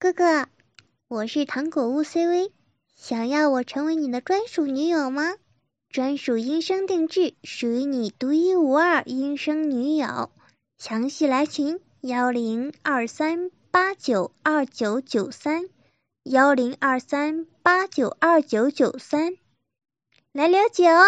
哥哥，我是糖果屋 CV， 想要我成为你的专属女友吗？专属音声定制，属于你独一无二音声女友。详细来群1023892993，1023892993，来了解哦。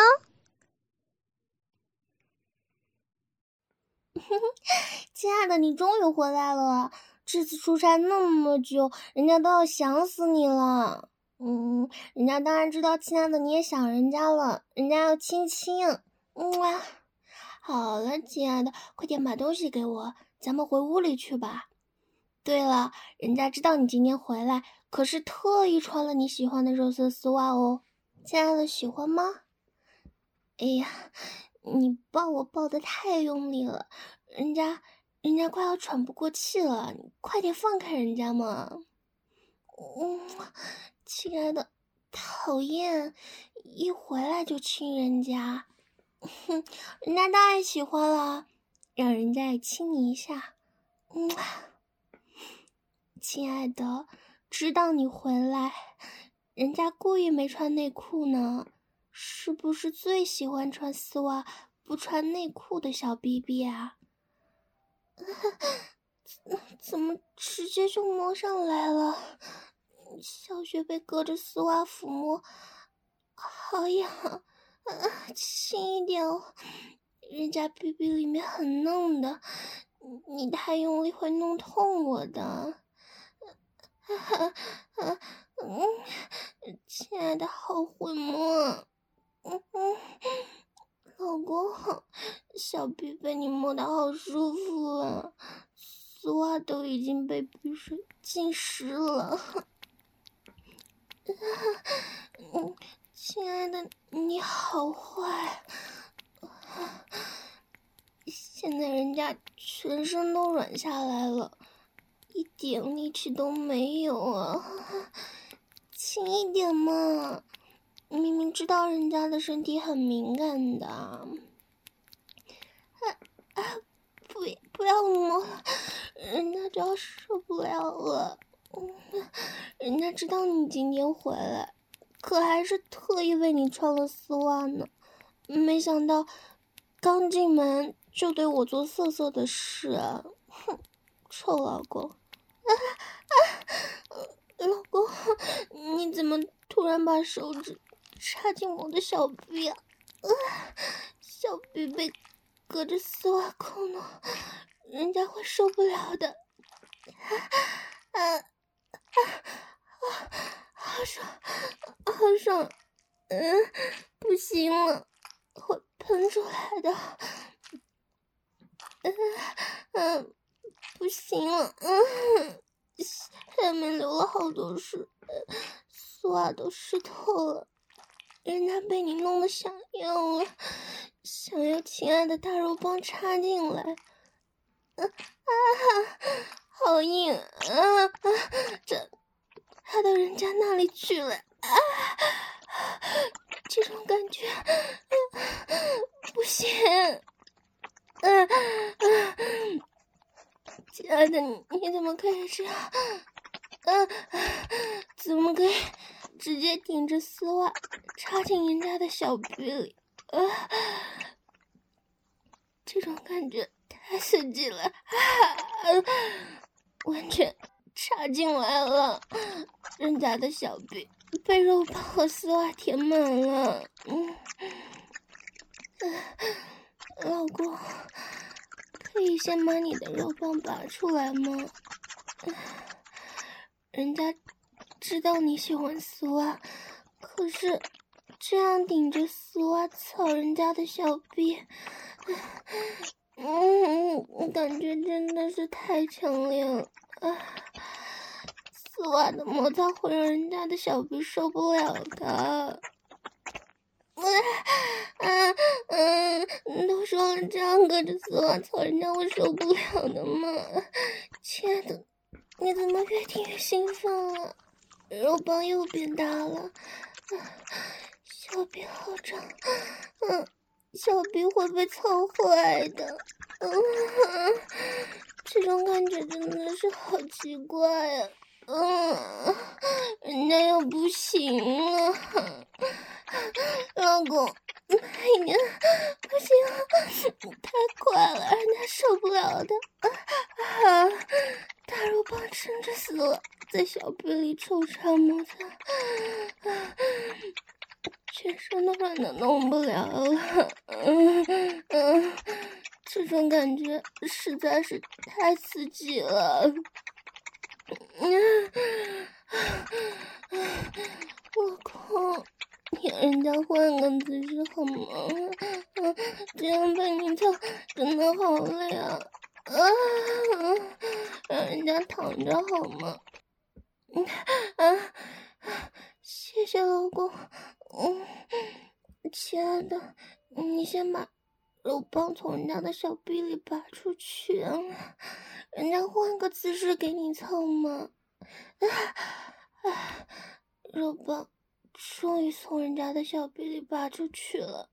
亲爱的，你终于回来了！这次出差那么久，人家都要想死你了。人家当然知道，亲爱的你也想人家了，人家要亲亲。好了，亲爱的，快点把东西给我，咱们回屋里去吧。对了，人家知道你今天回来，可是特意穿了你喜欢的肉色丝袜哦。亲爱的，喜欢吗？哎呀，你抱我抱得太用力了，人家快要喘不过气了，你快点放开人家嘛。亲爱的，讨厌，一回来就亲人家。人家当然喜欢了，让人家也亲你一下。亲爱的，知道你回来，人家故意没穿内裤呢，是不是最喜欢穿丝袜不穿内裤的小 BB 啊？怎么直接就摸上来了？小穴被隔着丝袜抚摸，好痒，轻一点哦，人家 BB 里面很嫩的，你太用力会弄痛我的。亲爱的，好会摸。老公，小 B 被你摸得好舒服啊，丝袜都已经被鼻水浸湿了。亲爱的，你好坏。现在人家全身都软下来了，一点力气都没有啊，轻一点嘛，明明知道人家的身体很敏感的。不要摸了，人家就要受不了了。人家知道你今天回来，可还是特意为你穿了丝袜呢，没想到刚进门就对我做色色的事啊！哼，臭老公！老公，你怎么突然把手指插进我的小臂啊？小臂被隔着丝袜扣呢，人家会受不了的。好爽，好爽！不行了，会喷出来的。不行了，下面流了好多水，丝袜都湿透了。人家被你弄得想要了，想要亲爱的大肉棒插进来。好硬啊！这插到人家那里去了这种感觉不行。亲爱的，你怎么可以这样？怎么可以直接顶着丝袜插进人家的小臂里？这种感觉太刺激了，完全插进来了，人家的小臂被肉棒和丝袜填满了。老公，可以先把你的肉棒拔出来吗？人家知道你喜欢丝袜，可是这样顶着丝袜操人家的小臂，感觉真的是太强烈了。丝袜的摩擦会让人家的小臂受不了的。都说了这样隔着丝袜操人家会受不了的嘛。亲爱的，你怎么越听越兴奋了？肉棒又变大了，小臂好长，小臂会被操坏的。这种感觉真的是好奇怪啊！ 人家又不行了，老公，已经不行了，太快了，人家受不了的。大肉棒撑着死了，在小臂里抽插摩擦，全身都软的弄不了了。这种感觉实在是太刺激了。老公，你让人家换个姿势好吗？这样被你操真的好累啊！让人家躺着好吗？谢谢老公。亲爱的，你先把肉棒从人家的小臂里拔出去，人家换个姿势给你操嘛。肉棒终于从人家的小臂里拔出去了。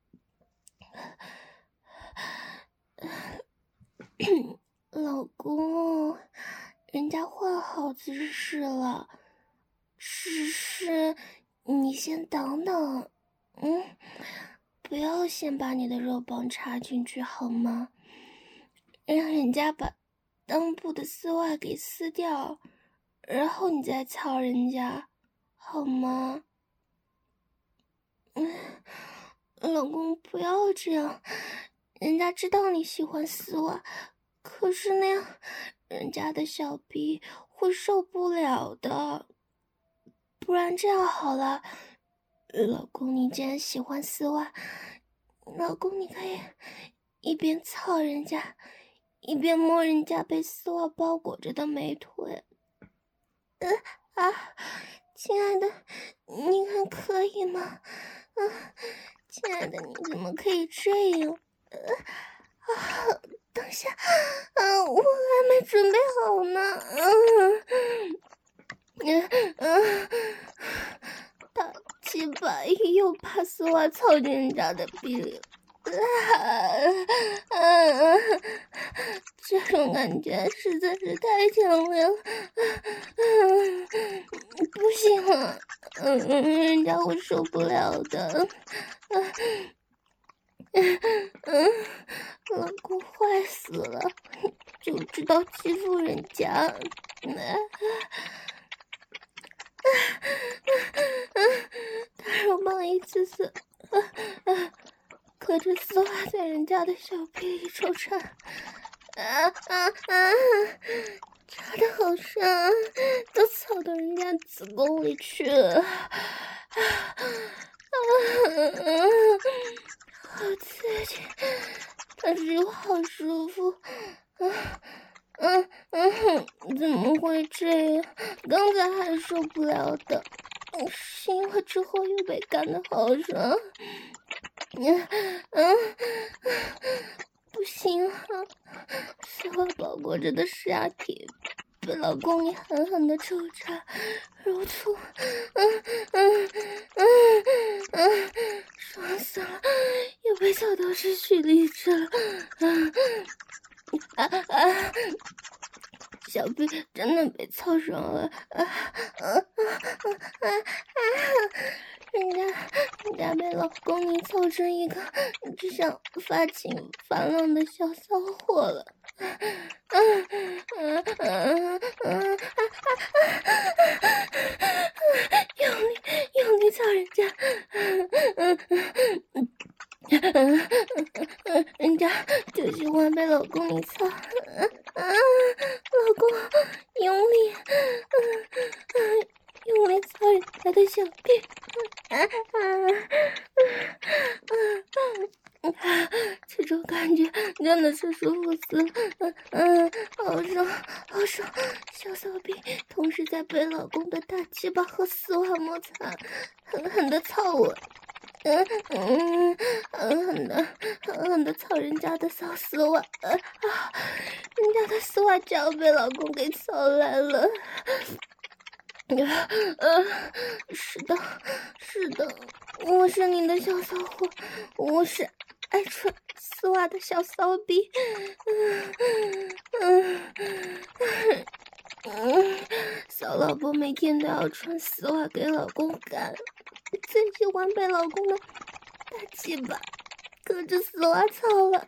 老公，人家换好姿势了，只是你先等等，不要先把你的肉棒插进去好吗？让人家把裆部的丝袜给撕掉，然后你再操人家，好吗？老公，不要这样，人家知道你喜欢丝袜，可是那样人家的小臂会受不了的。不然这样好了，老公，你既然喜欢丝袜，老公你可以一边操人家，一边摸人家被丝袜包裹着的美腿。亲爱的，你看可以吗？亲爱的，你怎么可以这样？等下，我还没准备好呢。大鸡巴又把丝袜操进人家的臂里了。这种感觉实在是太强烈了，不行了，人家会受不了的。老公坏死了，就知道欺负人家。大肉棒一次次可着丝袜在人家的小臂里抽插，插得好深，都操到人家子宫里去了，好刺激，但是又好舒服，怎么会这样？刚才还受不了的，是因为之后又被干得好爽。不行啊！丝袜包裹着的下体被老公你狠狠的抽插揉搓，爽死了，又被操到失去理智了。小臂真的被操爽了，人家被老公你操成一个只想发情发浪的小骚货了。用力操人家，人家就喜欢被老公你操，老公用力，用力操人家的小臂，这种感觉真的是舒服死了，好爽好爽！小骚逼同时在被老公的大鸡巴和丝袜摩擦，狠狠的操我，狠狠的操人家的骚丝袜，人家的丝袜脚被老公给操烂了。是的，我是你的小骚货，我是爱穿丝袜的小骚逼。骚老婆每天都要穿丝袜给老公看，最喜欢被老公的大鸡巴隔着丝袜操了。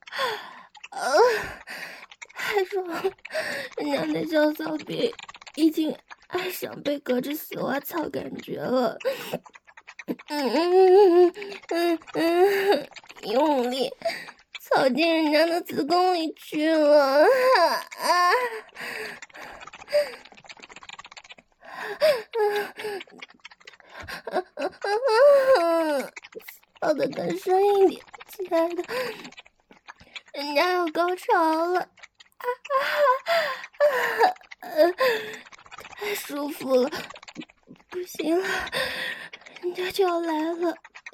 还说人家的小骚逼已经爱上被隔着丝袜操感觉了。用力操进人家的子宫里去了。操得更深一点，亲爱的，人家要高潮了。太舒服了，不行了，人家就要来了。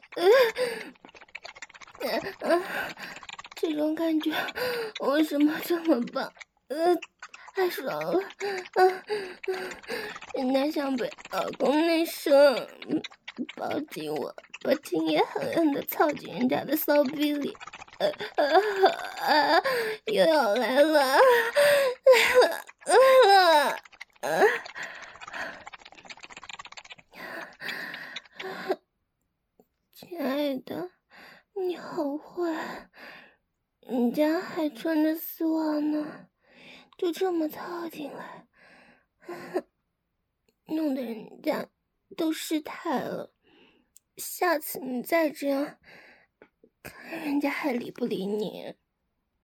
这种感觉为什么这么棒？太爽了！人家想被老公内射，抱紧我，把精液狠狠地操进人家的骚逼里。又要来了，来了！亲爱的，你好坏，人家还穿着丝袜呢，就这么套进来，弄得人家都失态了。下次你再这样，看人家还理不理你。